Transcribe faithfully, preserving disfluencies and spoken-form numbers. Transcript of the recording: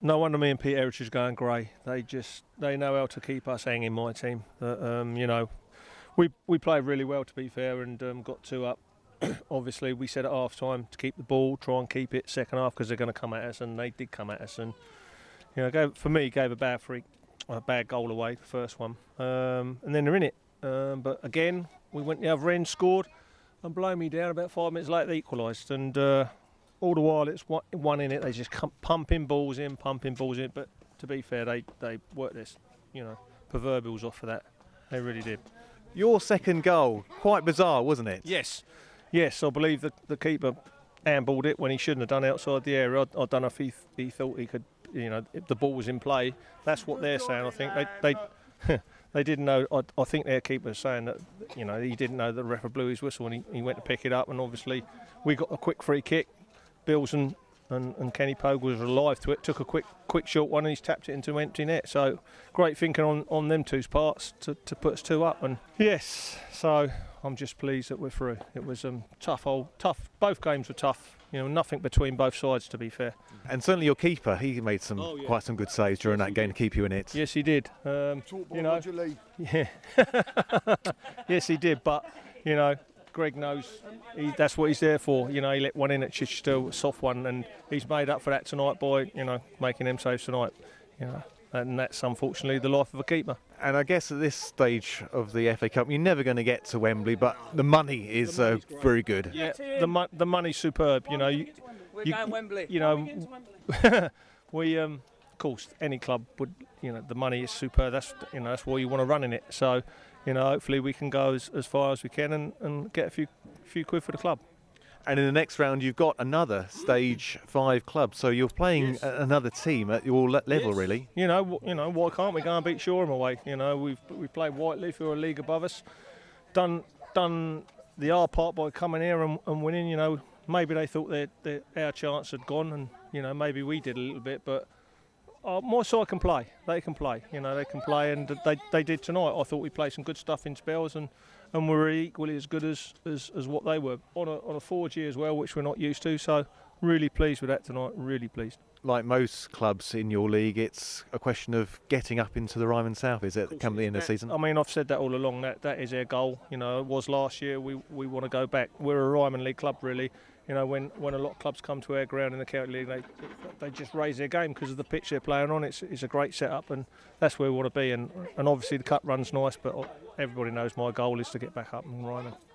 No wonder me and Pete Heritage are going grey. They just they know how to keep us hanging. My team, uh, um, you know, we we played really well to be fair, and um, got two up. Obviously, we said at half time to keep the ball, try and keep it second half because they're going to come at us, and they did come at us. And you know, gave, for me, gave a bad freak, a bad goal away, the first one, um, and then they're in it. Um, but again, we went the other end, scored, and blow me down. About five minutes later, they equalised, and uh, all the while it's one, one in it. They just come pumping balls in, pumping balls in. But to be fair, they they worked this, you know, proverbials off for that. They really did. Your second goal, quite bizarre, wasn't it? Yes. Yes, I believe the, the keeper handballed it when he shouldn't have done it outside the area. I, I don't know if he, he thought he could, you know, if the ball was in play. That's what they're saying. I think they they they didn't know. I, I think their keeper's saying that, you know, he didn't know the referee blew his whistle and he, he went to pick it up. And obviously, we got a quick free kick. Bills and, and, and Kenny Pogue was alive to it. Took a quick quick short one and he's tapped it into an empty net. So great thinking on on them two's parts to to put us two up. And yes, so. I'm just pleased that we're through. It was um, tough, old, tough. Both games were tough. You know, nothing between both sides, to be fair. And certainly your keeper, he made some oh, yeah. quite some good saves during yes, that game did. to keep you in it. Yes, he did. Um, you know, yeah. Yes, he did. But you know, Greg knows he, that's what he's there for. You know, he let one in at Chichester, a soft one, and he's made up for that tonight by you know making them saves tonight. You know. And that's unfortunately the life of a keeper. And I guess at this stage of the F A Cup, you're never going to get to Wembley, but the money is uh, very good. Yeah, the mo- the money's superb. You know, you, we're you, going Wembley. You know, we um, of course any club would. You know, the money is superb. That's you know that's why you want to run in it. So, you know, hopefully we can go as, as far as we can and, and get a few few quid for the club. And in the next round, you've got another Stage Five club, so you're playing yes. another team at your level, yes. really. You know, you know, why can't we go and beat Shoreham away? You know, we've we played Whiteleaf, who are a league above us, done done the our part by coming here and, and winning. You know, maybe they thought that our chance had gone, and you know, maybe we did a little bit, but. Uh, my side can play. They can play. You know, they can play, and they they did tonight. I thought we played some good stuff in spells, and, and we were equally as good as, as, as what they were on a on a four G as well, which we're not used to. So really pleased with that tonight. Really pleased. Like most clubs in your league, it's a question of getting up into the Ryman South. Is it come the end of the season? I mean, I've said that all along. That that is our goal. You know, it was last year. We we want to go back. We're a Ryman League club, really. You know, when, when a lot of clubs come to our ground in the county league, they they just raise their game because of the pitch they're playing on. It's it's a great setup, and that's where we want to be. And and obviously the cup run's nice, but everybody knows my goal is to get back up and Ryman.